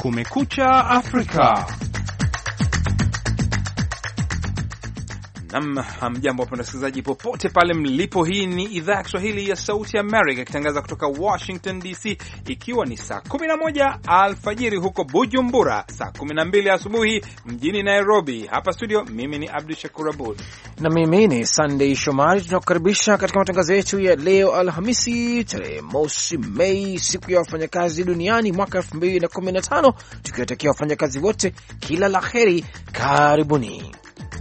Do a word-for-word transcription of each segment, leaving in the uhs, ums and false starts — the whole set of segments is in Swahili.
Kumekucha Afrika. Nam, hamjambo wapenda wasikilizaji popote pale mlipo. Hii ni idhaa ya Kiswahili ya Sauti America ikitangaza kutoka Washington D C, ikiwa ni saa kumi na moja alfajiri huko Bujumbura, saa kumi na mbili asubuhi mjini Nairobi. Hapa studio mimi ni Abdul Shakur Abud na mimi ni Sunday Shomari. Tunakukaribisha katika matangazo yetu ya leo Alhamisi tarehe mosi Mei, siku ya wafanyakazi duniani mwaka elfu mbili na kumi na tano, tukiwatakia wafanyakazi wote kila laheri. Karibuni.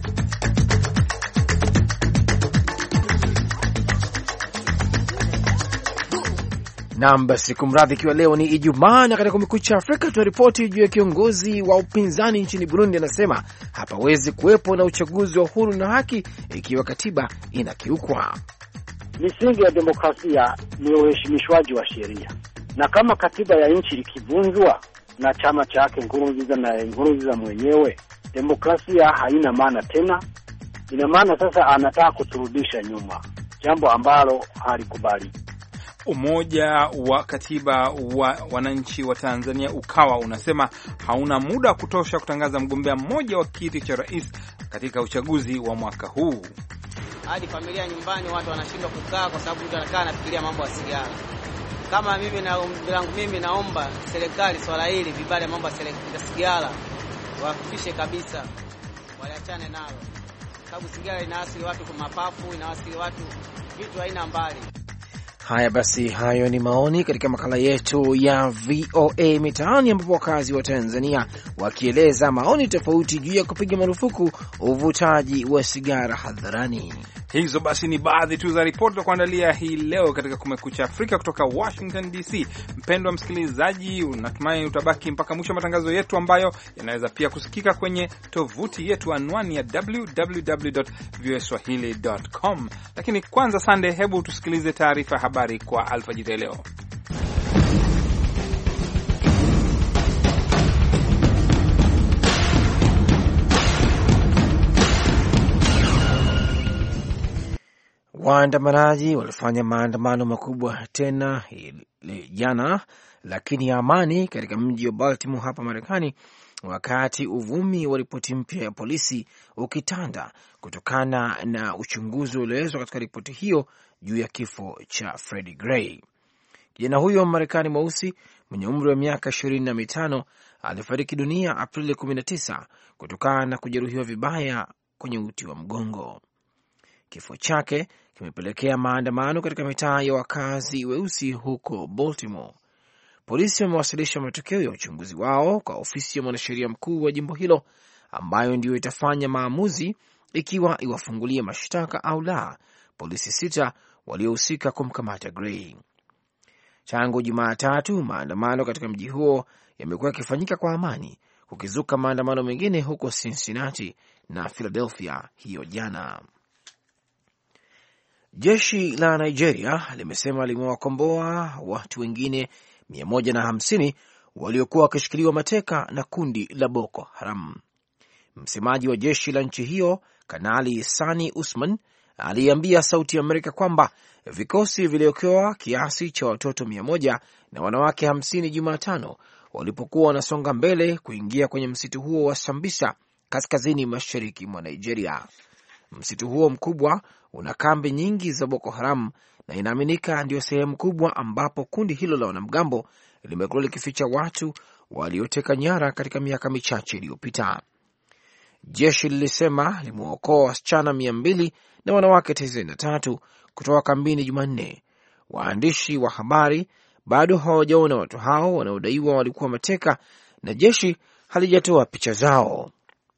Naam, basi kumradhi, ikiwa leo ni Ijumaa na katika Kumekucha Afrika tunaripoti juu ya kiongozi wa upinzani nchini Burundi anasema hapawezi kuwepo na uchaguzi wa huru na haki ikiwa katiba inakiukwa. Misingi ya demokrasia ni uheshimishwaji wa sheria, na kama katiba ya nchi ikivunjwa na chama chake Nkurunziza na Nkurunziza mwenyewe, demokrasia haina maana tena. Ina maana sasa anataka kuturudisha nyuma, jambo ambalo halikubali. Umoja wa Katiba wa Wananchi wa Tanzania Ukawa unasema hauna muda wa kutosha kutangaza mgombea mmoja wa kiti cha rais katika uchaguzi wa mwaka huu. Hadi familia nyumbani watu wanashindwa kukaa kwa sababu mtu anakaa anafikiria mambo ya sigara. Kama mimi na langu mimi naomba serikali swala hili vibale mambo ya sigara wafikishe kabisa, waliachane nalo. Sababu sigara inaasili watu kwa mapafu, inaasili watu vitu aina mbali. Haya basi, hayo ni maoni katika makala yetu ya V O A Mitaani, ambapo wakazi wa Tanzania wakieleza maoni tofauti juu ya kupiga marufuku uvutaji wa sigara hadharani. Hizo basi ni baadhi tu za ripoti za kuandalia hii leo katika Kumekucha Afrika kutoka Washington D C. Mpendwa msikilizaji, unatumai utabaki mpaka mwisho matangazo yetu ambayo yanaweza pia kusikika kwenye tovuti yetu anwani ya w w w dot v o a swahili dot com. Lakini kwanza, Sunday, hebu tusikilize taarifa habari kwa alfajiri leo. Waandamanaji walifanya maandamano makubwa tena jana, lakini ya amani katika mji wa Baltimore hapa Marekani, wakati uvumi wa ripoti mpya ya polisi ukitanda kutokana na uchunguzi ulioelezwa katika ripoti hiyo juu ya kifo cha Freddie Gray. Kijana huyo Marekani mweusi mwenye umri wa miaka ishirini na mitano alifariki dunia Aprili kumi na tisa kutokana na kujeruhiwa vibaya kwenye uti wa mgongo. Kifo chake kimepelekea maandamano katika mitaa ya wakazi weusi huko Baltimore. Polisi wamewasilisha matokeo ya uchunguzi wao kwa ofisi ya mwanasheria mkuu wa jimbo hilo, ambayo ndiyo itafanya maamuzi ikiwa iwafungulie mashtaka au la polisi sita waliohusika kumkamata Gray. Tangu Jumatatu, maandamano katika mji huo yamekuwa yakifanyika kwa amani, kukizuka maandamano mengine huko Cincinnati na Philadelphia hiyo jana. Jeshi la Nigeria limesema limewakomboa watu wengine mia moja na hamsini waliokuwa wakishikiliwa mateka na kundi la Boko Haram. Msemaji wa jeshi la nchi hiyo, Kanali Sani Usman, aliambia Sauti ya Amerika kwamba vikosi viliokoa kiasi cha watoto mia moja na wanawake hamsini Jumatano walipokuwa wanasonga mbele kuingia kwenye msitu huo wa Sambisa kaskazini mashariki mwa Nigeria. Msitu huo mkubwa una kambi nyingi za Boko Haram na inaaminika ndio sehemu kubwa ambapo kundi hilo la wanamgambo limekuwa likificha watu walioteka nyara katika miaka michache iliyopita. Jeshi lilisema limeokoa wasichana mia mbili na wanawake tisini na tatu kutoka kambini Jumanne. Waandishi wa habari bado hawajaona watu hao wanaodaiwa walikuwa mateka na jeshi halijatoa picha zao.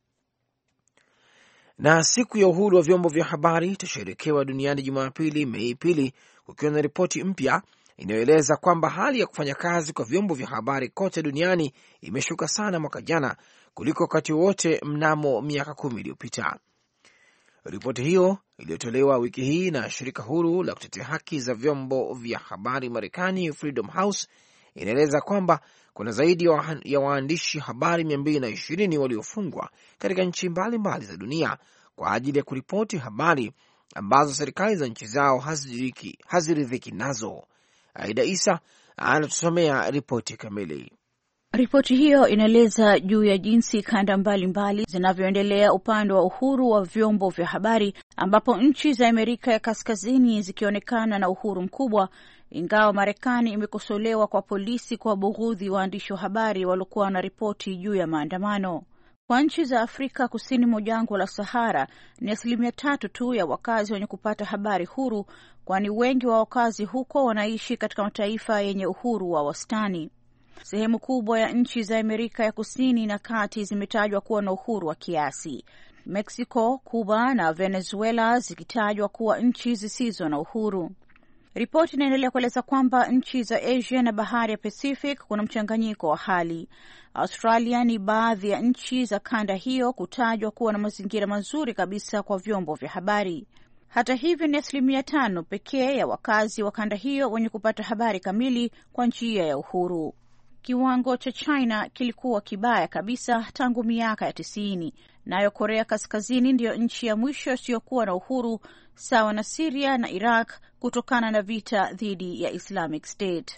Na siku ya uhuru wa vyombo vya habari itasherekewa duniani Jumapili, Mei pili, kukiwa na ripoti mpya inayoeleza kwamba hali ya kufanya kazi kwa vyombo vya habari kote duniani imeshuka sana mwaka jana kuliko wakati wote mnamo miaka kumi iliyopita. Ripoti hiyo iliyotolewa wiki hii na shirika huru la kutetea haki za vyombo vya habari Marekani, Freedom House, inaeleza kwamba kuna zaidi ya waandishi habari mia mbili na ishirini waliofungwa katika nchi mbalimbali za dunia kwa ajili ya kuripoti habari ambazo serikali za nchi zao haziridhiki nazo. Aida Isa anatusomea ripoti kamili. Ripoti hiyo inaeleza juu ya jinsi kanda mbalimbali zinavyoendelea upande wa uhuru wa vyombo vya habari, ambapo nchi za Amerika ya Kaskazini zikionekana na uhuru mkubwa, ingawa Marekani imekosolewa kwa polisi kwa bughudhi waandishi wa habari waliokuwa na ripoti juu ya maandamano. Kwa nchi za Afrika kusini mwa jangwa la Sahara, ni asilimia tatu tu ya wakazi wenye kupata habari huru, kwani wengi wa wakazi huko wanaishi katika mataifa yenye uhuru wa wastani. Sehemu kubwa ya nchi za Amerika ya Kusini na Kati zimetajwa kuwa na uhuru wa kiasi. Mexico, Cuba na Venezuela zikitajwa kuwa nchi zisizo na uhuru. Ripoti inaendelea kueleza kwamba nchi za Asia na Bahari ya Pacific kuna mchanganyiko wa hali. Australia ni baadhi ya nchi za kanda hiyo kutajwa kuwa na mazingira mazuri kabisa kwa vyombo vya habari. Hata hivyo, ni asilimia tano pekee ya wakazi wa kanda hiyo wenye kupata habari kamili kwa njia ya uhuru. Kiwango cha China kilikuwa kibaya kabisa tangu miaka ya tisini. Nayo Korea Kaskazini ndiyo nchi ya mwisho isiyokuwa na uhuru, sawa na Syria na Iraq, kutokana na vita dhidi ya Islamic State.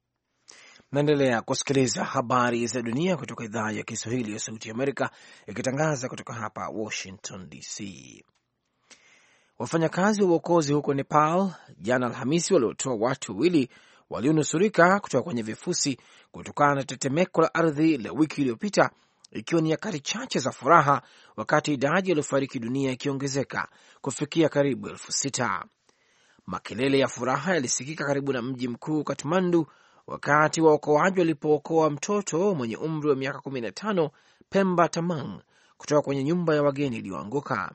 Naendelea kusikiliza habari za dunia kutoka idhaa ya Kiswahili ya Sauti ya Amerika, ikitangaza kutoka hapa Washington D C. Wafanyakazi wa uokozi huko Nepal jana Alhamisi waliotoa watu wawili walionusurika kutoka kwenye vifusi kutokana na tetemeko la ardhi la wiki iliyopita, ikiwa ni nyakati chache za furaha, wakati idadi waliofariki dunia ikiongezeka kufikia karibu elfu sita. Makelele ya furaha yalisikika karibu na mji mkuu Kathmandu wakati waokoaji walipookoa mtoto mwenye umri wa miaka kumi na tano, Pemba Tamang, kutoka kwenye nyumba ya wageni iliyoanguka.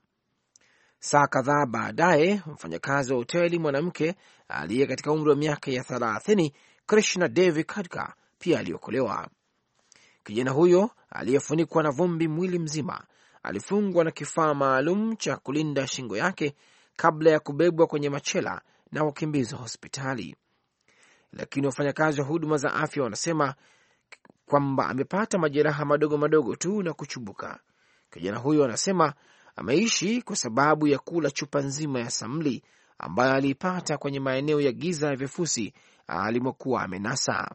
Saa kadhaa baadaye, mfanyakazi wa hoteli mwanamke aliye katika umri wa miaka ya thelathini, Krishna Devi Khadka, pia aliokolewa. Kijana huyo aliyefunikwa na vumbi mwili mzima alifungwa na kifaa maalum cha kulinda shingo yake kabla ya kubebwa kwenye machela na kukimbizwa hospitali. Lakini wafanyakazi wa huduma za afya wanasema kwamba amepata majeraha madogo madogo tu na kuchubuka. Kijana huyo anasema ameishi kwa sababu ya kula chupa nzima ya samli ambayo aliipata kwenye maeneo ya giza ya vifusi alimokuwa amenasa.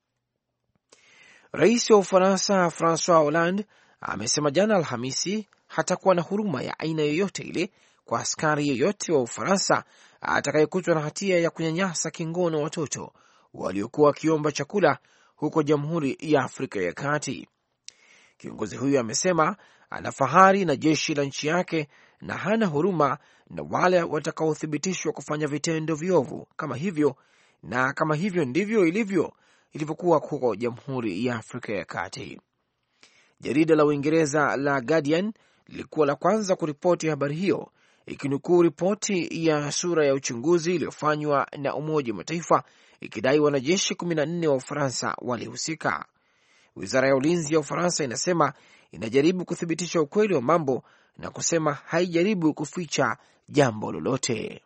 Rais wa Ufaransa Francois Hollande amesema jana Alhamisi hatakuwa na huruma ya aina yoyote ile kwa askari yeyote wa Ufaransa atakayekutwa na hatia ya kunyanyasa kingono watoto waliokuwa wakiomba chakula huko Jamhuri ya Afrika ya Kati. Kiongozi huyo amesema ana fahari na jeshi la nchi yake na hana huruma na wale watakaothibitishwa kufanya vitendo viovu kama hivyo, na kama hivyo ndivyo ilivyo ilivyokuwa huko Jamhuri ya Afrika ya Kati. Jarida la Uingereza la Guardian lilikuwa la kwanza kuripoti habari hiyo, ikinukuu ripoti ya sura ya uchunguzi iliyofanywa na Umoja wa Mataifa ikidai wanajeshi kumi na nne wa Ufaransa walihusika. Wizara ya Ulinzi ya Ufaransa inasema inajaribu kuthibitisha ukweli wa mambo na kusema haijaribu kuficha jambo lolote.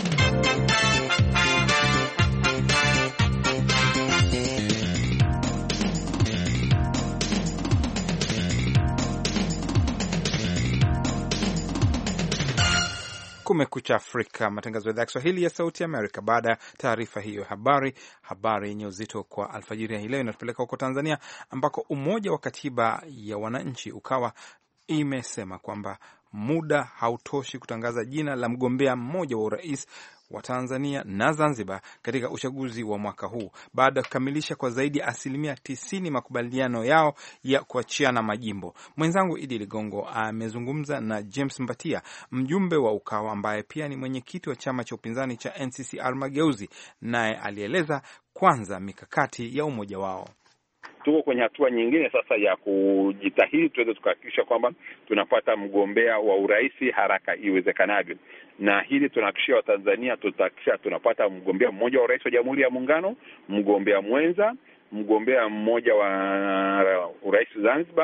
Kumekucha Afrika, matangazo ya idhaa ya Kiswahili ya Sauti Amerika. Baada ya taarifa hiyo habari, habari yenye uzito kwa alfajiri hii leo inatupeleka huko Tanzania, ambako Umoja wa Katiba ya Wananchi Ukawa imesema kwamba muda hautoshi kutangaza jina la mgombea mmoja wa urais wa Tanzania na Zanzibar katika uchaguzi wa mwaka huu baada ya kukamilisha kwa zaidi ya asilimia tisini makubaliano yao ya kuachiana majimbo. Mwenzangu Idi Ligongo amezungumza na James Mbatia, mjumbe wa Ukawa ambaye pia ni mwenyekiti wa chama cha upinzani cha N C C R Mageuzi, naye alieleza kwanza mikakati ya umoja wao. Tuko kwenye hatua nyingine sasa ya kujitahidi tuweze tukahakikisha kwamba tunapata mgombea wa urais haraka iwezekanavyo. Na hili tunahakikishia Watanzania, tutahakikisha tunapata mgombea mmoja wa urais wa Jamhuri ya Muungano, mgombea mwenza, mgombea mmoja wa urais Zanzibar,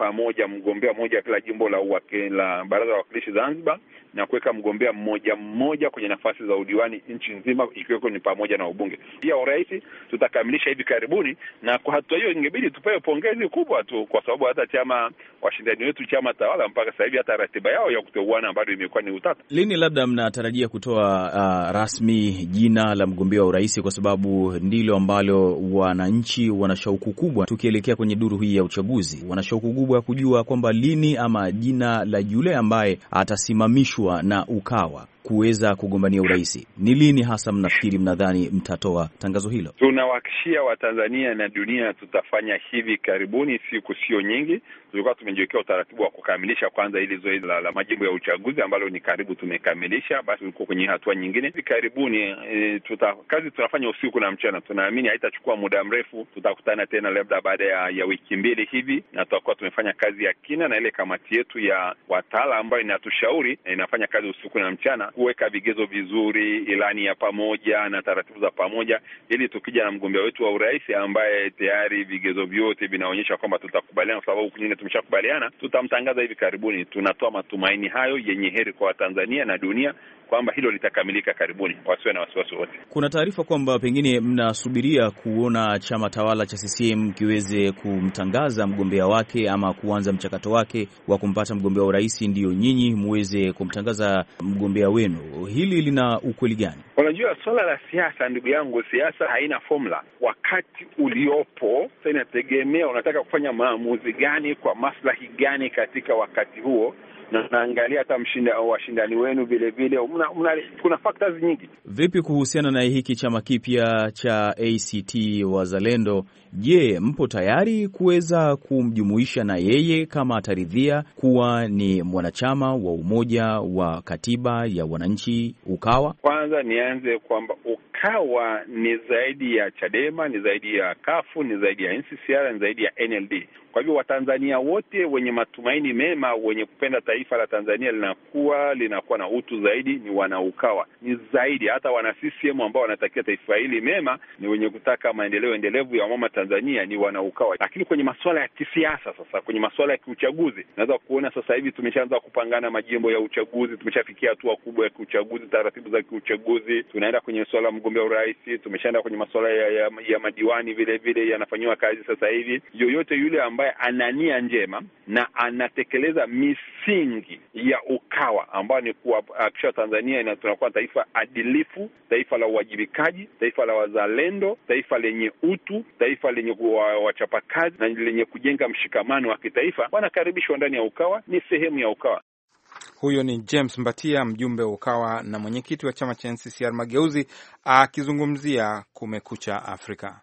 pamoja mgombea mmoja kila jimbo la uwake, la baraza la wawakilishi Zanzibar, na kuweka mgombea mmoja mmoja kwenye nafasi za udiwani nchi nzima, ikiweko ni pamoja na ubunge. Pia urais tutakamilisha hivi karibuni, na kwa hatua hiyo ingebidi tupewe pongezi kubwa tu, kwa sababu hata chama washindani wetu chama tawala mpaka sasa hivi hata ratiba yao ya kuteuana bado imekuwa ni utata. Lini labda mnatarajia kutoa uh, rasmi jina la mgombea wa urais, kwa sababu ndilo ambalo wananchi wana shauku kubwa tukielekea kwenye duru hii ya uchaguzi? Wana shauku kubwa ya kujua kwamba lini ama jina la yule ambaye atasimamishwa na Ukawa kuweza kugombania urais ni lini hasa. Mnafikiri, mnadhani mtatoa tangazo hilo? Tunawahakikishia Watanzania na dunia tutafanya hivi karibuni, siku sio nyingi. Tulikuwa tumejiwekea utaratibu wa kukamilisha kwanza ili zoezi la, la majimbo ya uchaguzi ambalo ni karibu tumekamilisha, basi tulikuwa kwenye hatua nyingine. Hivi karibuni e, tuta, kazi tunafanya usiku na mchana. Tunaamini haitachukua muda mrefu, tutakutana tena labda baada ya, ya wiki mbili hivi, na tutakuwa tumefanya kazi ya kina, na ile kamati yetu ya wataala ambayo inatushauri inafanya kazi usiku na mchana kuweka vigezo vizuri, ilani ya pamoja na taratibu za pamoja, ili tukija na mgombea wetu wa urais ambaye tayari vigezo vyote vinaonyesha kwamba tutakubaliana, kwa sababu nyingine tumeshakubaliana, tutamtangaza hivi karibuni. Tunatoa matumaini hayo yenye heri kwa Tanzania na dunia kwamba hilo litakamilika karibuni, wasiwe na wasiwasi wote. Kuna taarifa kwamba pengine mnasubiria kuona chama tawala cha C C M kiweze kumtangaza mgombea wake ama kuanza mchakato wake wa kumpata mgombea wa urais, ndio nyinyi muweze kumtangaza mgombea wenu. Hili lina ukweli gani? Unajua, swala la siasa, ndugu yangu, siasa haina formula. Wakati uliopo sasa inategemea unataka kufanya maamuzi gani kwa maslahi gani katika wakati huo, na naangalia hata mshinda washindani wenu vile vile, kuna factors nyingi. Vipi kuhusiana na hiki chama kipya cha A C T Wazalendo? Je, mpo tayari kuweza kumjumuisha na yeye kama ataridhia kuwa ni mwanachama wa Umoja wa Katiba ya Wananchi Ukawa? Kwanza nianze kwamba Ukawa ni zaidi ya Chadema, ni zaidi ya Kafu, ni zaidi ya N C C R, ni zaidi ya N L D. Kwa hivyo Watanzania wote wenye matumaini mema, wenye kupenda taifa la Tanzania linakuwa linakuwa na utu zaidi, ni wana Ukawa. Ni zaidi hata wana C C M ambao wanatakia taifa hili mema, ni wenye kutaka maendeleo endelevu ya mama Tanzania, ni wana Ukawa. Lakini kwenye masuala ya kisiasa sasa, kwenye masuala ya kiuchaguzi, naweza kuona sasa hivi tumeshaanza kupangana majimbo ya uchaguzi, tumeshafikia hatua kubwa ya kiuchaguzi, taratibu za kiuchaguzi. Tunaenda kwenye swala la mgombea urais, tumeshaenda kwenye masuala ya, ya, ya madiwani vile vile yanafanywa kazi sasa hivi. Yoyote yule ambaye anania njema na anatekeleza misingi ya Ukawa ambayo ni kuhakikisha Tanzania na tunakuwa taifa adilifu, taifa la uwajibikaji, taifa la wazalendo, taifa lenye utu, taifa lenye wachapakazi na lenye kujenga mshikamano wa kitaifa, wanakaribishwa ndani ya Ukawa, ni sehemu ya Ukawa. Huyo ni James Mbatia, mjumbe wa Ukawa na mwenyekiti wa chama cha N C C R Mageuzi, akizungumzia Kumekucha Afrika.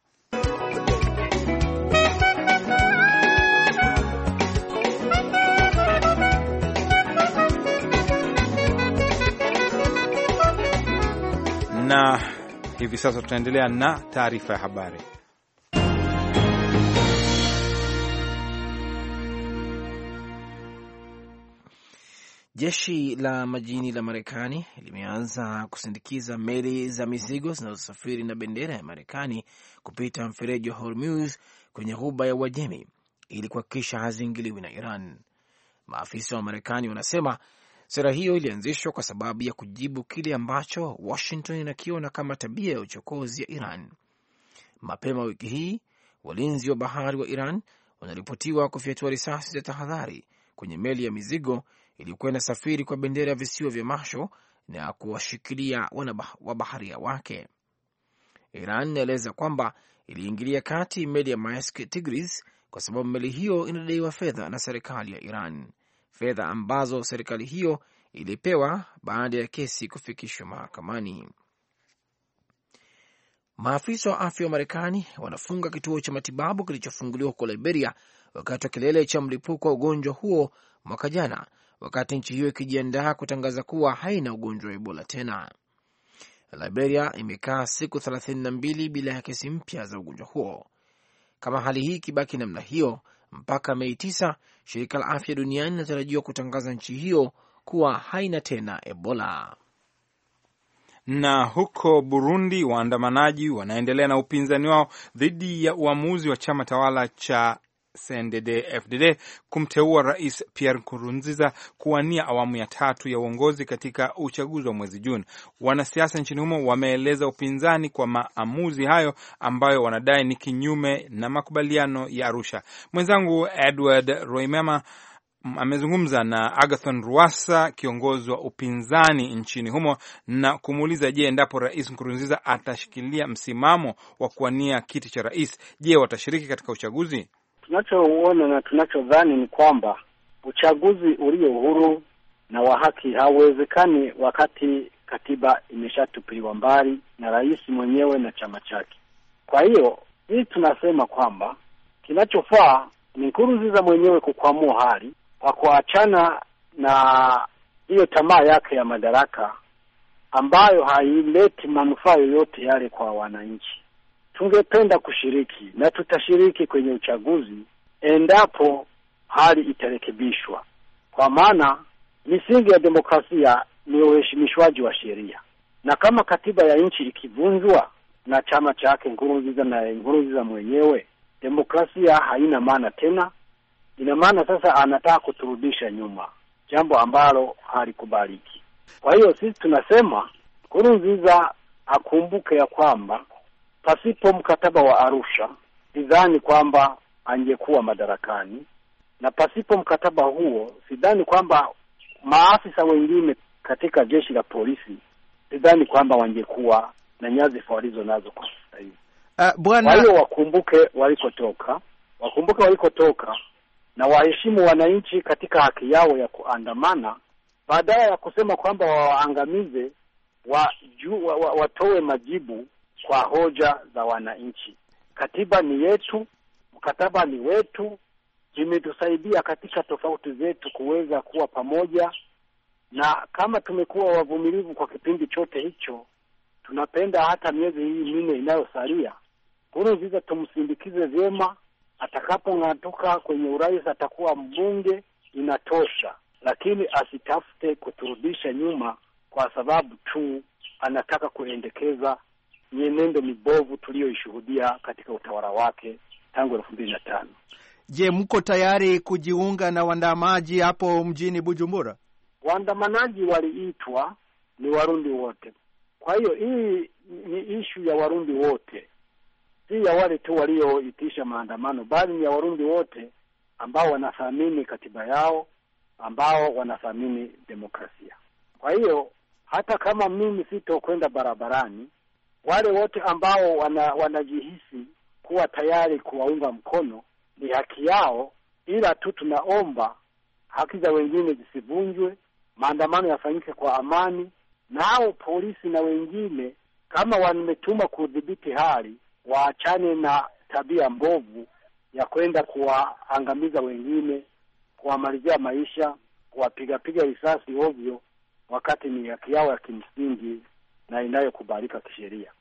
Na hivi sasa tutaendelea na taarifa ya habari. Jeshi la majini la Marekani limeanza kusindikiza meli za mizigo zinazosafiri na bendera ya Marekani kupita mfereji wa Hormuz kwenye ghuba ya Uajemi ili kuhakikisha haziingiliwi na Iran. Maafisa wa Marekani wanasema sera hiyo ilianzishwa kwa sababu ya kujibu kile ambacho Washington inakiona kama tabia ya uchokozi ya Iran. Mapema wiki hii, walinzi wa bahari wa Iran wanaripotiwa kufyatua risasi za tahadhari kwenye meli ya mizigo iliyokuwa inasafiri kwa bendera ya visiwa vya Marshall na kuwashikilia wabaharia wake. Iran inaeleza kwamba iliingilia kati meli ya Maersk Tigris kwa sababu meli hiyo inadaiwa fedha na serikali ya Iran, fedha ambazo serikali hiyo ilipewa baada ya kesi kufikishwa mahakamani. Maafisa wa afya wa Marekani wanafunga kituo cha matibabu kilichofunguliwa huko Liberia wakati wa kilele cha mlipuko wa ugonjwa huo mwaka jana, wakati nchi hiyo ikijiandaa kutangaza kuwa haina ugonjwa wa Ebola tena. Liberia imekaa siku thelathini na mbili bila ya kesi mpya za ugonjwa huo. Kama hali hii kibaki namna hiyo mpaka Mei tisa, shirika la afya duniani linatarajiwa kutangaza nchi hiyo kuwa haina tena Ebola. Na huko Burundi, waandamanaji wanaendelea na upinzani wao dhidi ya uamuzi wa chama tawala cha C N D D F D D kumteua Rais Pierre Nkurunziza kuwania awamu ya tatu ya uongozi katika uchaguzi wa mwezi Juni. Wanasiasa nchini humo wameeleza upinzani kwa maamuzi hayo ambayo wanadai ni kinyume na makubaliano ya Arusha. Mwenzangu Edward Roimema amezungumza na Agathon Rwasa, kiongozi wa upinzani nchini humo, na kumuuliza je, endapo Rais Nkurunziza atashikilia msimamo wa kuwania kiti cha rais, je, watashiriki katika uchaguzi? Tunachoona na tunachodhani ni kwamba uchaguzi ulio huru na wa haki hauwezekani wakati katiba imeshatupiliwa mbali na rais mwenyewe na chama chake. Kwa hiyo hii tunasema kwamba kinachofaa ni Nkurunziza mwenyewe kukwamua hali kwa kuachana na hiyo tamaa yake ya madaraka ambayo haileti manufaa yoyote yale kwa wananchi. Tungependa kushiriki na tutashiriki kwenye uchaguzi endapo hali itarekebishwa, kwa maana misingi ya demokrasia ni uheshimishwaji wa sheria, na kama katiba ya nchi ikivunjwa na chama chake Nkurunziza na Nkurunziza mwenyewe, demokrasia haina maana tena. Ina maana sasa anataka kuturudisha nyuma, jambo ambalo halikubaliki. Kwa hiyo sisi tunasema Nkurunziza akumbuke ya kwamba pasipo mkataba wa Arusha sidhani kwamba angekuwa madarakani, na pasipo mkataba huo sidhani kwamba maafisa wengine katika jeshi la polisi sidhani kwamba wangekuwa na nyadhifa walizo nazo kwa sasa hivi. Uh, bwana... Kwa hiyo wakumbuke walikotoka, wakumbuke walikotoka na waheshimu wananchi katika haki yao ya kuandamana, badala ya kusema kwamba waangamize, wa, wa, wa, watoe majibu kwa hoja za wananchi. Katiba ni yetu, mkataba ni wetu, imetusaidia katika tofauti zetu kuweza kuwa pamoja, na kama tumekuwa wavumilivu kwa kipindi chote hicho, tunapenda hata miezi hii minne inayosalia Nkurunziza tumsindikize vyema. Atakapong'atuka kwenye urais atakuwa mbunge, inatosha, lakini asitafute kuturudisha nyuma kwa sababu tu anataka kuendekeza mienendo mibovu tuliyoishuhudia katika utawala wake tangu elfu mbili na tano. Je, mko tayari kujiunga na waandamanaji hapo mjini Bujumbura? Waandamanaji waliitwa ni Warundi wote. Kwa hiyo hii ni issue ya Warundi wote, si ya wale tu walioitisha maandamano, bali ni ya Warundi wote ambao wanathamini katiba yao, ambao wanathamini demokrasia. Kwa hiyo hata kama mimi sitokwenda barabarani, wale wote ambao wana, wanajihisi kuwa tayari kuwaunga mkono ni haki yao, ila tu tunaomba haki za wengine zisivunjwe, maandamano yafanyike kwa amani, na hao polisi na wengine kama wametuma kudhibiti hali waachane na tabia mbovu ya kwenda kuwaangamiza wengine, kuwamalizia maisha, kuwapiga piga risasi ovyo, wakati ni haki yao ya kimsingi na inayokubalika kisheria.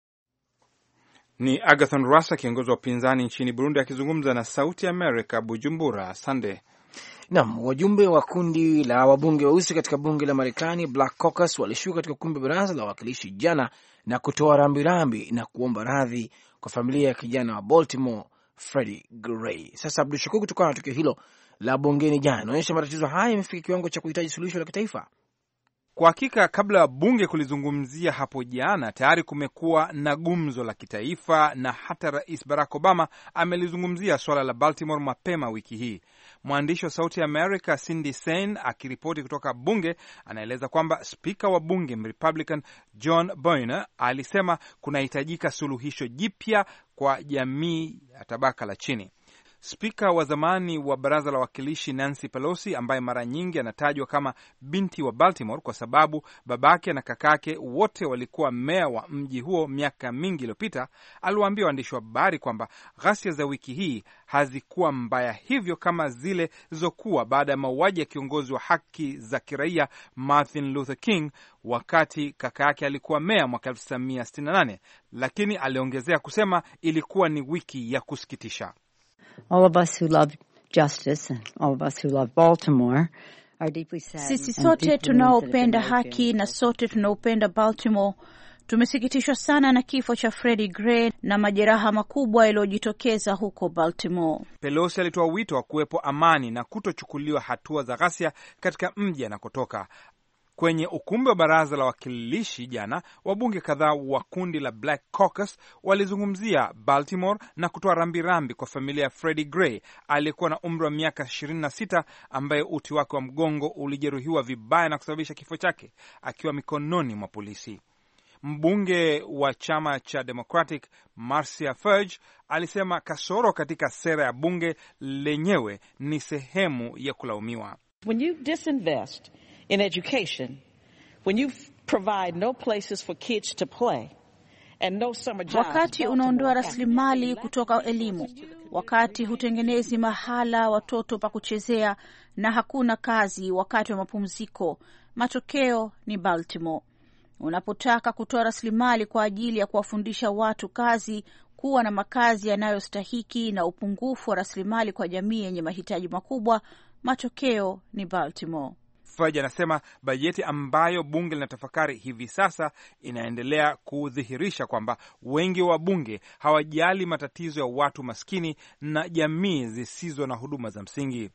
Ni Agathon Rwasa, kiongozi wa upinzani nchini Burundi, akizungumza na Sauti ya Amerika, Bujumbura. Sunday. Naam, wajumbe wa kundi la wabunge weusi katika bunge la Marekani, Black Caucus, walishuka katika ukumbi wa baraza la wawakilishi jana na kutoa rambirambi na kuomba radhi kwa familia ya kijana wa Baltimore Freddie Gray. Sasa Abdul Shakur, kutokana na tukio hilo la bungeni jana, inaonyesha matatizo haya yamefika kiwango cha kuhitaji suluhisho la kitaifa. Kwa hakika, kabla ya bunge kulizungumzia hapo jana, tayari kumekuwa na gumzo la kitaifa, na hata Rais Barack Obama amelizungumzia swala la Baltimore mapema wiki hii. Mwandishi wa Sauti ya America Cindy Sain akiripoti kutoka bunge anaeleza kwamba spika wa bunge Republican John Boehner alisema kunahitajika suluhisho jipya kwa jamii ya tabaka la chini. Spika wa zamani wa baraza la wawakilishi Nancy Pelosi, ambaye mara nyingi anatajwa kama binti wa Baltimore kwa sababu babake na kakake wote walikuwa meya wa mji huo miaka mingi iliyopita, aliwaambia waandishi wa habari kwamba ghasia za wiki hii hazikuwa mbaya hivyo kama zile zilizokuwa baada ya mauaji ya kiongozi wa haki za kiraia Martin Luther King wakati kaka yake alikuwa meya mwaka elfu tisa mia sitini na nane, lakini aliongezea kusema ilikuwa ni wiki ya kusikitisha. All of us who love justice and all of us who love Baltimore are deeply sad. Sisi sote tunaopenda haki na sote tunaopenda Baltimore Tumesikitishwa sana na kifo cha Freddie Gray na majeraha makubwa yaliyojitokeza huko Baltimore. Pelosi alitoa wito wa kuwepo amani na kutochukuliwa hatua za ghasia katika mji anakotoka. Kwenye ukumbi wa baraza la wakilishi jana, wabunge kadhaa wa kundi la Black Caucus walizungumzia Baltimore na kutoa rambirambi kwa familia ya Freddie Gray aliyekuwa na umri wa miaka ishirini na sita ambaye uti wake wa mgongo ulijeruhiwa vibaya na kusababisha kifo chake akiwa mikononi mwa polisi. Mbunge wa chama cha Democratic Marcia Fudge alisema kasoro katika sera ya bunge lenyewe ni sehemu ya kulaumiwa. When you disinvest in education, when you provide no places for kids to play and no summer jobs, wakati unaondoa rasilimali kutoka elimu, wakati hutengenezi mahala watoto pa kuchezea na hakuna kazi wakati wa mapumziko, matokeo ni Baltimore. Unapotaka kutoa rasilimali kwa ajili ya kuwafundisha watu kazi, kuwa na makazi yanayostahiki na upungufu wa rasilimali kwa jamii yenye mahitaji makubwa, matokeo ni Baltimore. Fudge anasema bajeti ambayo bunge linatafakari hivi sasa inaendelea kudhihirisha kwamba wengi wa bunge hawajali matatizo ya watu maskini na jamii zisizo na huduma za msingi.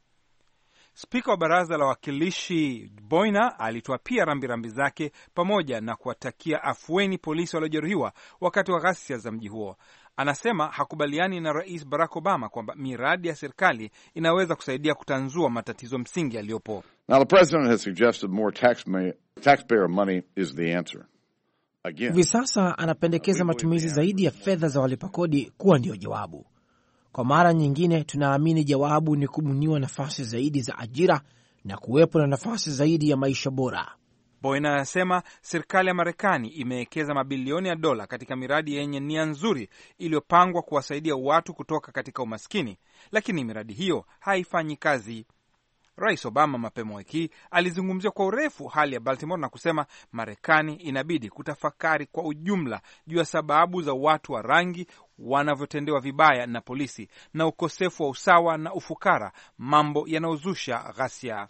Spika wa baraza la wakilishi Boyner alitoa pia rambirambi zake pamoja na kuwatakia afueni polisi waliojeruhiwa wakati wa ghasia za mji huo. Anasema hakubaliani na Rais Barack Obama kwamba miradi ya serikali inaweza kusaidia kutanzua matatizo msingi yaliyopo. Now the president has suggested more taxpayer money is the answer. Again, hivi sasa anapendekeza matumizi zaidi ya fedha za walipa kodi kuwa ndio jawabu. Kwa mara nyingine tunaamini jawabu ni kubuniwa nafasi zaidi za ajira na kuwepo na nafasi zaidi ya maisha bora. Boyner anasema serikali ya Marekani imewekeza mabilioni ya dola katika miradi yenye nia nzuri iliyopangwa kuwasaidia watu kutoka katika umaskini, lakini miradi hiyo haifanyi kazi. Rais Obama mapema wiki alizungumzia kwa urefu hali ya Baltimore na kusema Marekani inabidi kutafakari kwa ujumla juu ya sababu za watu wa rangi wanavyotendewa vibaya na polisi na ukosefu wa usawa na ufukara, mambo yanayozusha ghasia.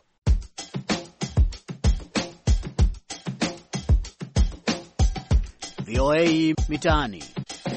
V O A Mitaani.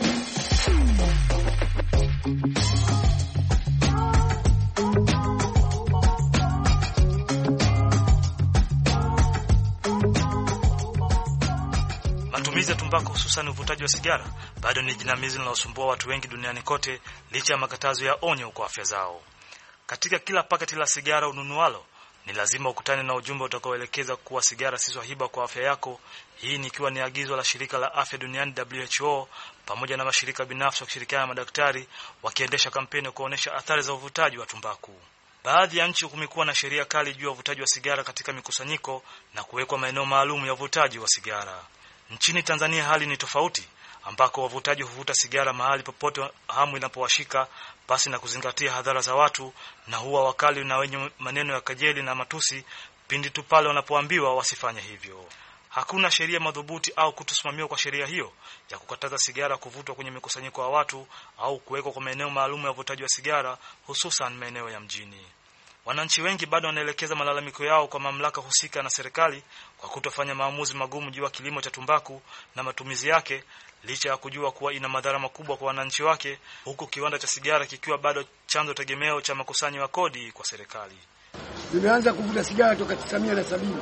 Matumizi ya tumbaku hususan uvutaji wa sigara bado ni jinamizi linalosumbua watu wengi duniani kote licha ya makatazo ya onyo kwa afya zao. Katika kila paketi la sigara ununualo ni lazima ukutane na ujumbe utakaoelekeza kuwa sigara si swahiba kwa afya yako. Hii ni ikiwa ni agizo la shirika la afya duniani W H O pamoja na mashirika binafsi wakishirikiana na madaktari wakiendesha kampeni kuonesha athari za uvutaji wa tumbaku. Baadhi ya nchi kumekuwa na sheria kali juu ya uvutaji wa sigara katika mikusanyiko na kuwekwa maeneo maalum ya uvutaji wa sigara. Nchini Tanzania hali ni tofauti, ambako wavutaji huvuta sigara mahali popote hamu inapowashika basi na kuzingatia hadhara za watu, na huwa wakali na wenye maneno ya kejeli na matusi pindi tu pale wanapoambiwa wasifanye hivyo. Hakuna sheria madhubuti au kutusimamiwa kwa sheria hiyo ya kukataza sigara kuvutwa kwenye mikusanyiko ya watu au kuwekwa kwa maeneo maalum ya uvutaji wa sigara, hususan maeneo ya mjini. Wananchi wengi bado wanaelekeza malalamiko yao kwa mamlaka husika na serikali kwa kutofanya maamuzi magumu juu ya kilimo cha tumbaku na matumizi yake, licha ya kujua kuwa ina madhara makubwa kwa wananchi wake, huku kiwanda cha sigara kikiwa bado chanzo tegemeo cha makusanyo ya kodi kwa serikali. Nimeanza kuvuta sigara toka tisa mia na sabini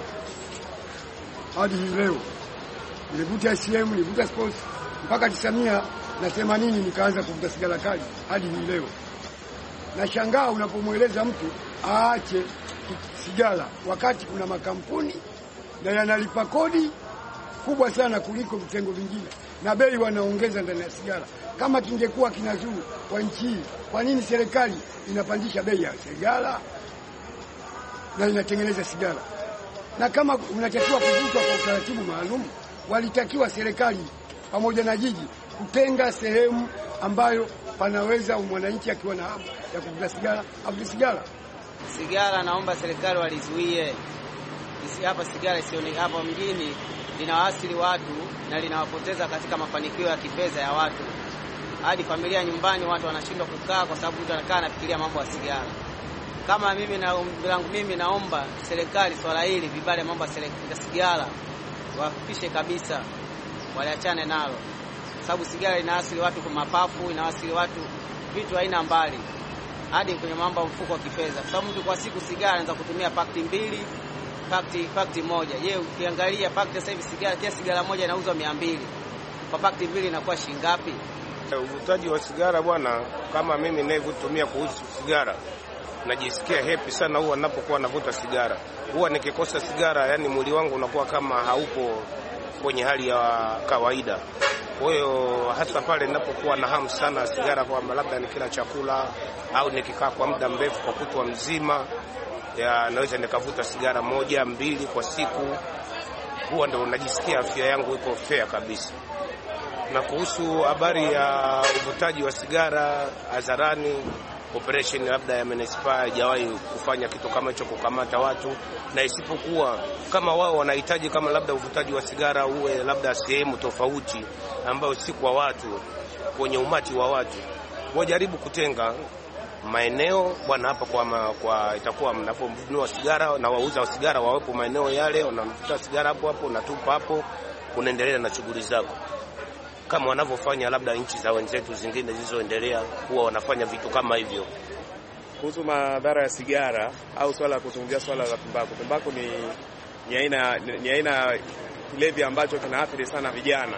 hadi leo. Nilivuta S M, nilivuta sports mpaka tisa mia na themanini nikaanza kuvuta sigara kali hadi leo. Nashangaa unapomweleza mtu aache sigara wakati kuna makampuni na yanalipa kodi kubwa sana kuliko vitengo vingine na bei wanaongeza ndani ya sigara. Kama kingekuwa kinazuru kwa nchi, kwa nini serikali inapandisha bei ya sigara na inatengeneza sigara? Na kama unatakiwa kuvutwa kwa utaratibu maalum, walitakiwa serikali pamoja na jiji kutenga sehemu ambayo panaweza mwananchi akiwa na hamu ya kuvuta sigara avute sigara. Sigara naomba serikali walizuie. Sisi hapa sigara sio ni hapa mjini, linawasili watu na linawapoteza katika mafanikio ya kifedha ya watu. Hadi familia nyumbani watu wanashindwa kukaa kwa sababu mtu anakaa anafikiria mambo ya sigara. Kama mimi na langu mimi naomba serikali swala hili vibale mambo ya sigara wafupishe kabisa. waliachane nalo, sababu sigara inaasili watu kwa mapafu, inaasili watu vitu aina mbali, hadi kwenye mambo ya mfuko wa kifedha, kwa sababu mtu kwa siku sigara anaanza kutumia pakti mbili, pakti pakti moja. Je, ukiangalia pakti sasa hivi sigara, kila sigara moja inauzwa mia mbili, kwa pakti mbili inakuwa shilingi ngapi? Uvutaji wa sigara bwana, kama mimi ninavyotumia kuhusu sigara, najisikia happy sana huwa ninapokuwa navuta sigara. Huwa nikikosa sigara, yani mwili wangu unakuwa kama haupo kwenye hali ya kawaida. Kwa hiyo hasa pale ninapokuwa na hamu sana sigara, kwa labda nikila chakula au nikikaa kwa muda mrefu kwa kutwa mzima, ya naweza nikavuta sigara moja mbili kwa siku. Huwa ndio najisikia afya yangu iko fair kabisa. Na kuhusu habari ya uvutaji wa sigara hadharani, operation labda ya manispaa haijawahi kufanya kitu kama hicho, kukamata watu, na isipokuwa kama wao wanahitaji kama labda uvutaji wa sigara uwe labda sehemu tofauti ambayo si kwa watu, kwenye umati wa watu, wajaribu kutenga maeneo bwana, hapa kwa kwa itakuwa mnaponunua sigara na wauza wa sigara wawepo maeneo yale, unavuta sigara hapo hapo, unatupa hapo, unaendelea na shughuli zako, kama wanavyofanya labda nchi za wenzetu zingine zilizoendelea, huwa wanafanya vitu kama hivyo. Kuhusu madhara ya sigara au swala la kuzungumzia swala la tumbaku, tumbaku ni ni aina ni aina kilevi ambacho kinaathiri sana vijana,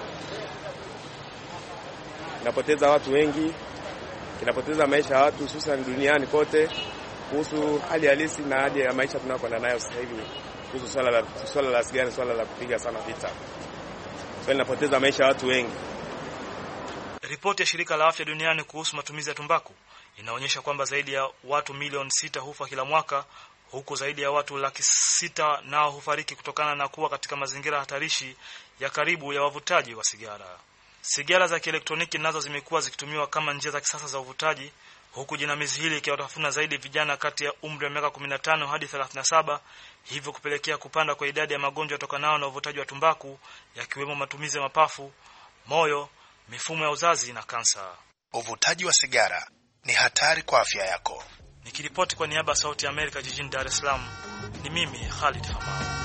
kinapoteza watu wengi, kinapoteza maisha ya watu hususan duniani kote. Kuhusu hali halisi na hali ya maisha tunayokwenda nayo sasa hivi, kuhusu swala la swala la sigara, swala la kupiga sana vita, so linapoteza maisha ya watu wengi. Ripoti ya shirika la afya duniani kuhusu matumizi ya tumbaku inaonyesha kwamba zaidi ya watu milioni sita hufa kila mwaka, huku zaidi ya watu laki sita nao hufariki kutokana na kuwa katika mazingira hatarishi ya karibu ya wavutaji wa sigara. Sigara za kielektroniki nazo zimekuwa zikitumiwa kama njia za kisasa za uvutaji, huku jinamizi hili ikiwatafuna zaidi vijana kati ya umri wa miaka kumi na tano hadi thelathini na saba, hivyo kupelekea kupanda kwa idadi ya magonjwa yatokanao na uvutaji wa tumbaku, yakiwemo matumizi ya mapafu, moyo, mifumo ya uzazi na kansa. Uvutaji wa sigara ni hatari kwa afya yako. Nikiripoti kwa niaba ya Sauti ya Amerika jijini Dar es Salaam, ni mimi Khalid Hamad.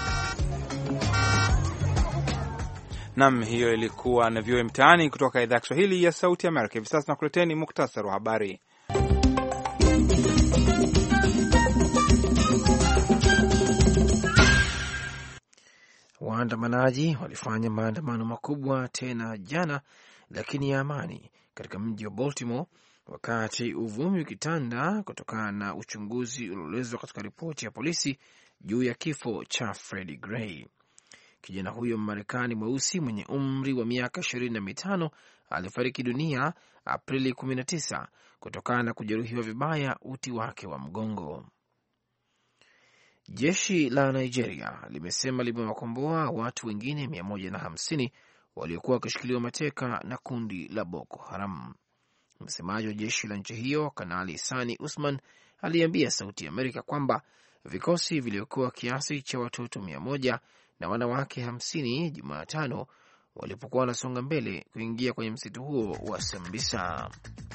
Nam, hiyo ilikuwa na V O A Mtaani kutoka idhaa ya Kiswahili ya Sauti ya Amerika. Hivi sasa nakuleteni muktasari wa habari. Waandamanaji walifanya maandamano makubwa tena jana, lakini ya amani katika mji wa Baltimore, wakati uvumi ukitanda kutokana na uchunguzi ulioelezwa katika ripoti ya polisi juu ya kifo cha Freddie Gray. Kijana huyo Mmarekani mweusi mwenye umri wa miaka ishirini na mitano alifariki dunia Aprili kumi na tisa kutokana na kujeruhiwa vibaya uti wake wa mgongo. Jeshi la Nigeria limesema limewakomboa watu wengine mia moja na hamsini waliokuwa wakishikiliwa mateka na kundi la Boko Haram. Msemaji wa jeshi la nchi hiyo Kanali Sani Usman aliambia Sauti ya Amerika kwamba vikosi viliokuwa kiasi cha watoto mia moja na wanawake hamsini Jumatano walipokuwa wanasonga mbele kuingia kwenye msitu huo wa Sambisa.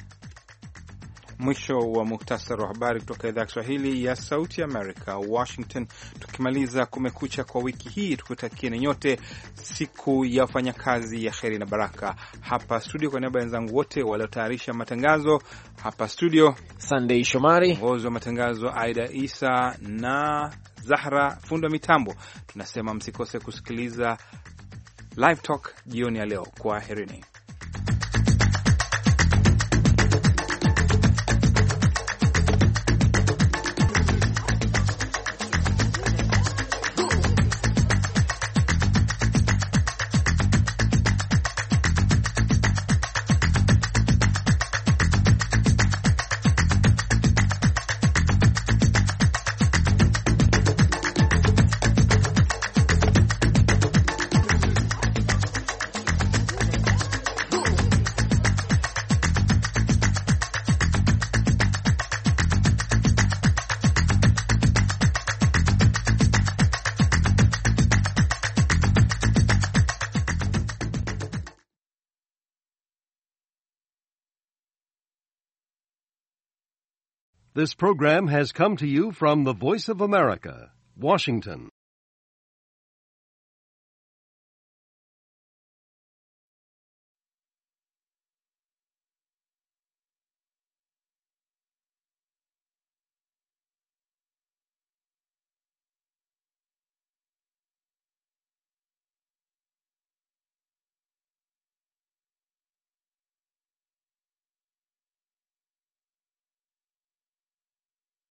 Mwisho wa muktasari wa habari kutoka idhaa ya Kiswahili ya Sauti Amerika, Washington. Tukimaliza Kumekucha kwa wiki hii, tukutakieni nyote siku ya wafanyakazi ya kheri na baraka. Hapa studio, kwa niaba ya wenzangu wote waliotayarisha matangazo hapa studio, Sunday Shomari mwongozi wa matangazo, Aida Isa na Zahra fundi wa mitambo, tunasema msikose kusikiliza Live Talk jioni ya leo. Kwa herini. This program has come to you from the Voice of America, Washington.